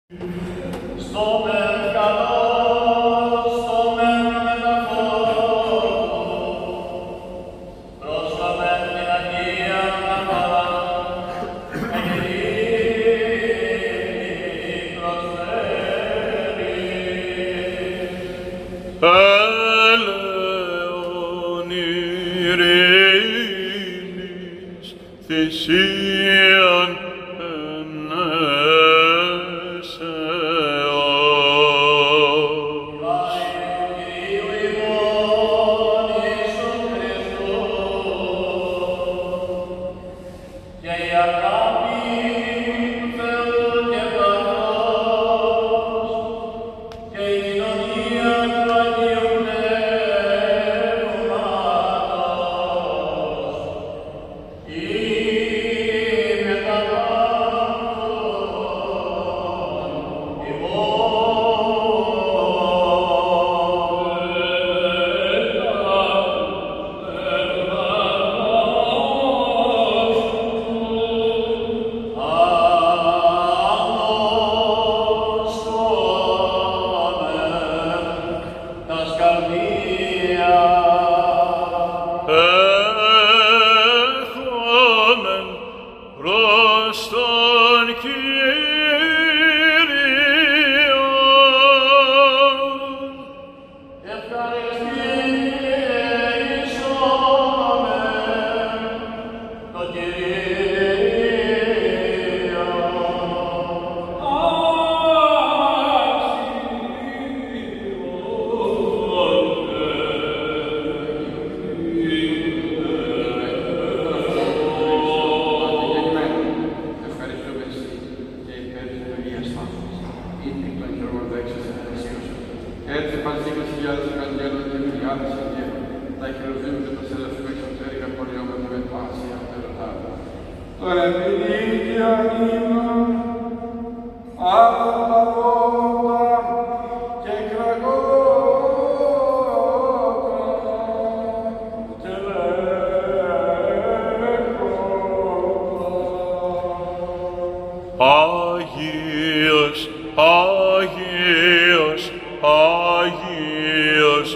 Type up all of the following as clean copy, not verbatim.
θυσίαν ενέσεως. Κυρίου ημών Ιησού Χριστού, και η αγάπη του Θεού και Πατρός, και η κοινωνία του Αγίου Πνεύματος, είναι τα Έχομεν προς τον Κύριον. ευχαριστήσομεν τον Έτσι παντήκες χιλιάδες αγγέλων και χιλιάδες αγγέλων, τα χειροβήμ και τα σεραφείμ εξωτερικά πολιόμετα με πάση αυτερωτάτα. Τώρα επειδή και ανήμα, απαπαγόντα και κραγότα και λέγοντα. Άγιος, Άγιος, Άγιος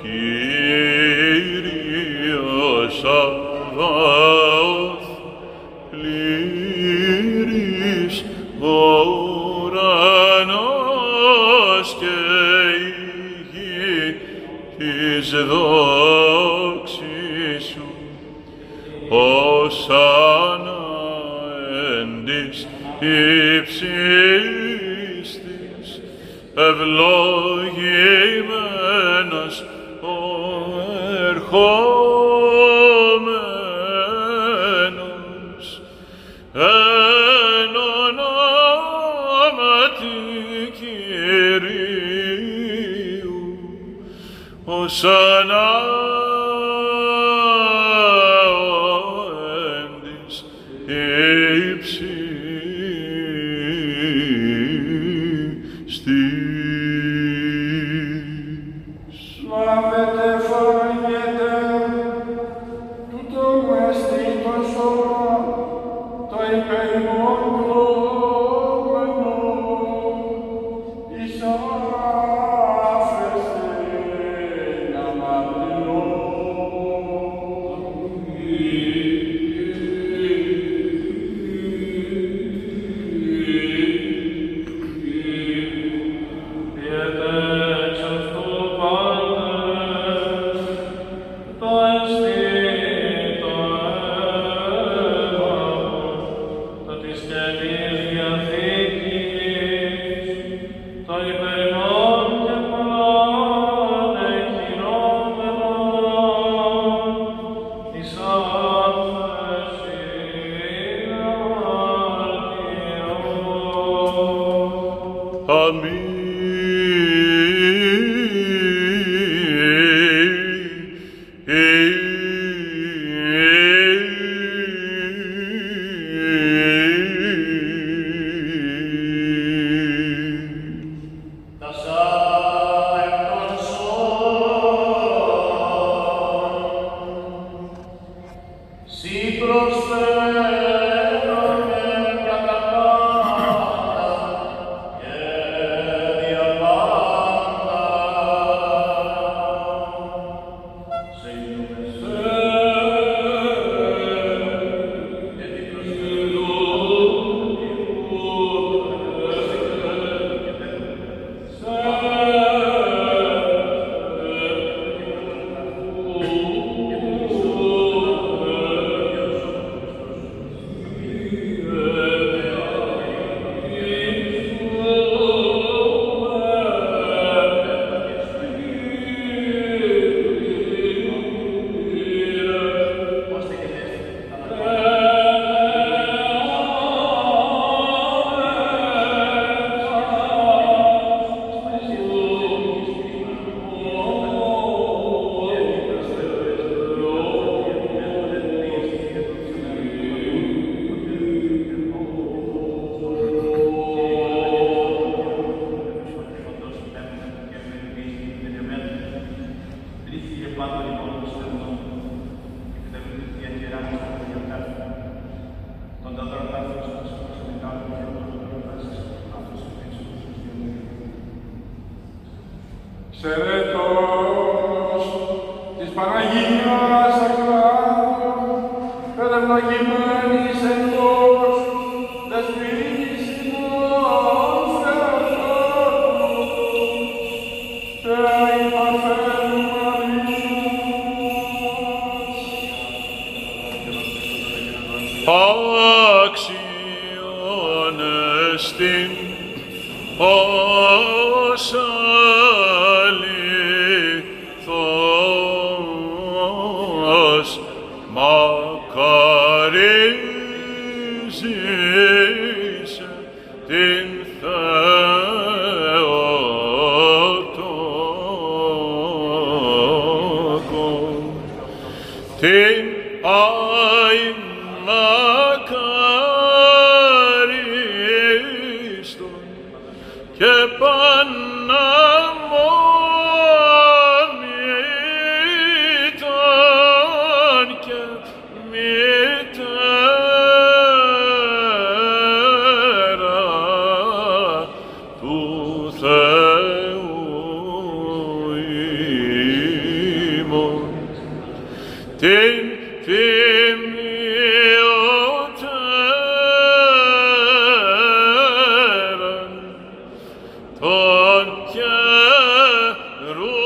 Κύριος Σαββαώθ, πλήρης ο ουρανός και η γη της δόξης σου. Ωσανά εν της υψής της, ευλογημένος ο ερχόμενος, εν ονόματι Κυρίου, ωσανά εν της υψής της. Λάβετε, φάγετε, τούτο μου εστί το σώμα, το υπερημών πλώμενο, εις άφεστε να προσφέρομαι κατά πάντα και Σερέτος της Παναγίας Ακλάδου, κατευλογημένης εντός δεσποινής ημών Θεοτόκου, και η Παρθένου Μαρίας. Άξιον εστιν ως αληθώς μακαρίζεις την Θεοτόκο, την αϊν μακαρίστον και παναμόμητον και μητέρα του Θεού ημών, την τιμιωτέραν των καιρών